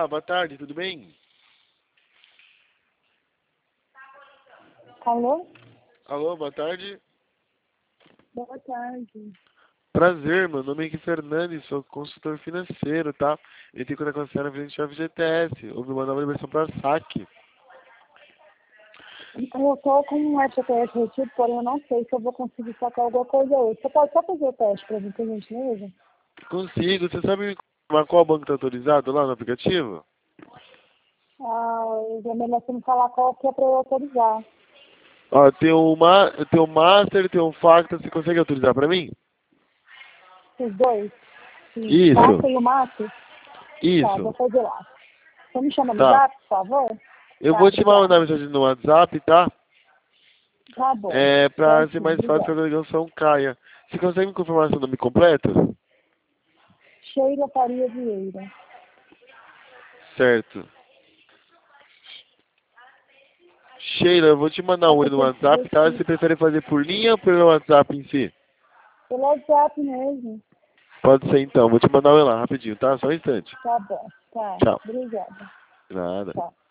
Olá, boa tarde, tudo bem? Alô? Alô, boa tarde. Boa tarde. Prazer, meu nome é Henrique Fernandes, sou consultor financeiro, tá? Entrei quando a senhora frente ao FGTS, houve uma nova versão para saque. Eu tô com um FGTS retido, porém eu não sei se eu vou conseguir sacar alguma coisa hoje. Você pode só fazer o teste pra mim, por gentileza? Consigo, você sabe qual banco está autorizado lá no aplicativo? É melhor você me falar qual que é pra eu autorizar. Ó, tem o Master, tem o Facta, você consegue autorizar para mim? Os dois? Sim. Isso, Passa e o Mato? Tá, vou isso, fazer lá. Você me chama no tá. zap, por favor? Eu Tá, vou te mandar uma obrigada. mensagem no WhatsApp, tá? Tá bom. É, pra ser Certinho, mais fácil que a obrigada. ligação caia. Você consegue me confirmar seu nome completo? Sheila Faria Vieira. Certo. Sheila, eu vou te mandar É um oi no porque WhatsApp, tá? Você prefere fazer por linha ou pelo WhatsApp em si? pelo WhatsApp mesmo. Pode ser então, vou te mandar um oi lá, rapidinho, tá? Só um instante. Tá bom. Tá, Tchau. obrigada. Nada. Tá.